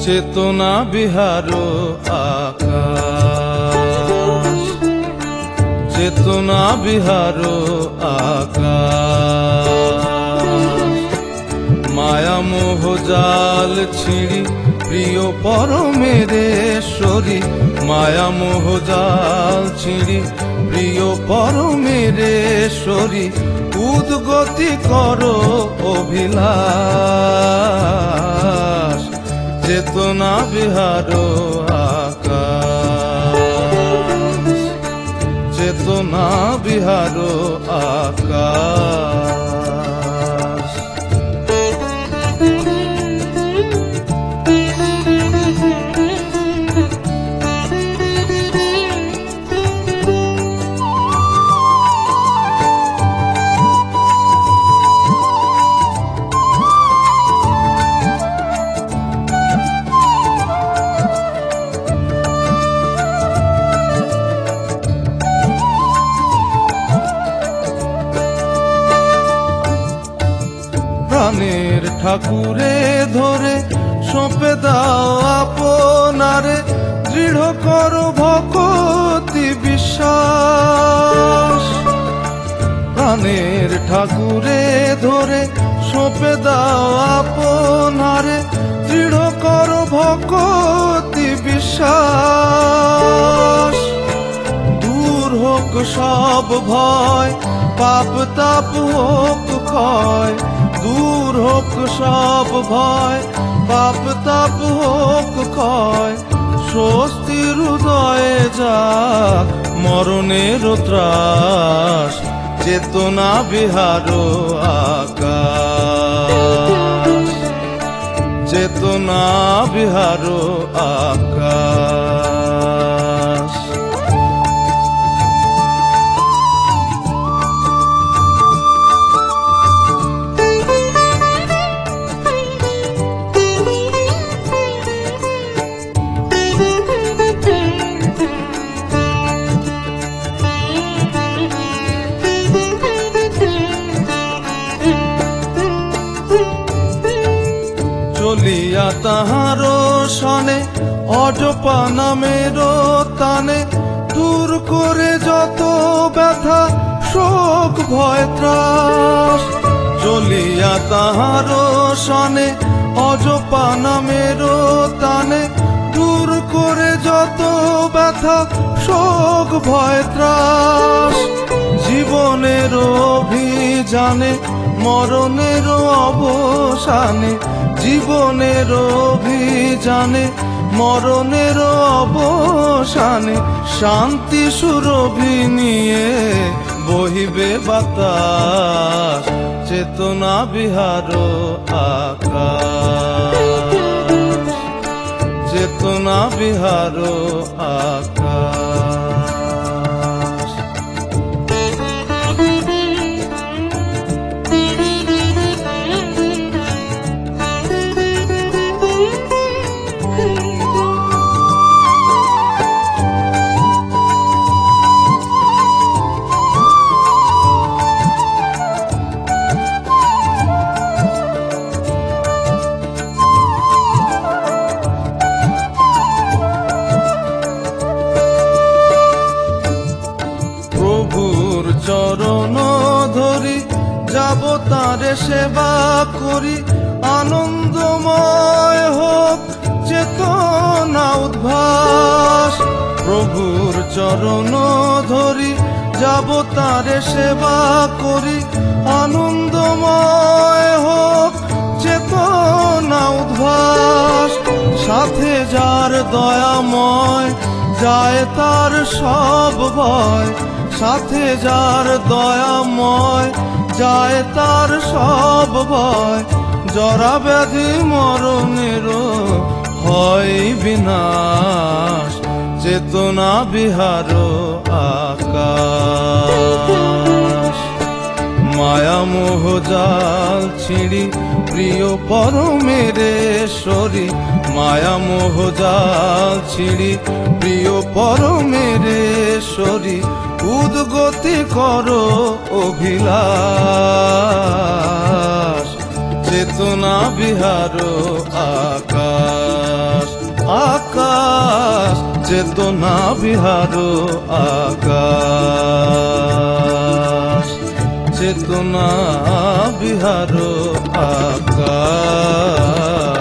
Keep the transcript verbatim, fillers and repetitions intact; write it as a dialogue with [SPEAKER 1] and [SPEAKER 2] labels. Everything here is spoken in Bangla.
[SPEAKER 1] চেতনা বিহারো আকাশ, চেতনা বিহারো আকাশ। মায়া মোহ জাল ছিঁড়ি প্রিয় পরমেশ্বরী, মায়া মোহ জাল ছিঁড়ি প্রিয় পরমেশ্বরী। উদ্গতি করো অভিলাষ, চেতনা বিহারো আকাশ, চেতনা বিহারো আকাশ। প্রাণের ঠাকুরে ধরে সঁপে দাও আপনারে, দৃঢ় করো ভক্তি বিশ্বাস। প্রাণের ঠাকুরে ধরে সঁপে দাও আপনারে, দৃঢ় করো ভক্তি বিশ্বাস। দূর হোক সব ভয়, পাপ তাপ হোক ক্ষয়, দূর হোক সব ভয়, পাপ তাপ হোক ক্ষয়। স্বস্তি হৃদয়ে যাক মরণের ত্রাস, চেতনা বিহারো আকাশ, চেতনা বিহারো আকাশ। চলিয়া তাহারো সনে অজপা নামের তানে, দূর করে যত ব্যথা শোক ভয় ত্রাস। চলিয়া তাহারো সনে অজপা নামের তানে, দূর করে যত ব্যথা শোক ভয় ত্রাস। জীবনের অভিযানে মরণের অবসানে, জীবনের অভিযানে মরণের অবসানে। শান্তি সুরভি নিয়ে বহিবে বাতাস, চেতনা বিহারো আকাশ, চেতনা বিহারো আকাশ। প্রভুর চরণ ধরি যাব তারে সেবা করি, আনন্দময় হোক চেতনা উদ্ভাস। প্রভুর চরণ ধরি যাব তারে সেবা করি, আনন্দময় হোক চেতনা উদ্ভাস। সাথে যার দয়াময় যায় তার সব ভয়, সাথে যার দয়াময় যায় তার সব ভয়। জরা ব্যাধি মরণের হয় বিনাশ, চেতনা বিহারো আকাশ। মায়া মোহ জাল ছিঁড়ি প্রিয় পরমেশ্বরী, মায়া মোহ জাল ছিঁড়ি প্রিয় পরমেশ্বরী। উদ্গতি করো অভিলাষ, চেতনা বিহারো আকাশ। আকাশ চেতনা বিহার আকাশ চেতনা বিহার আকাশ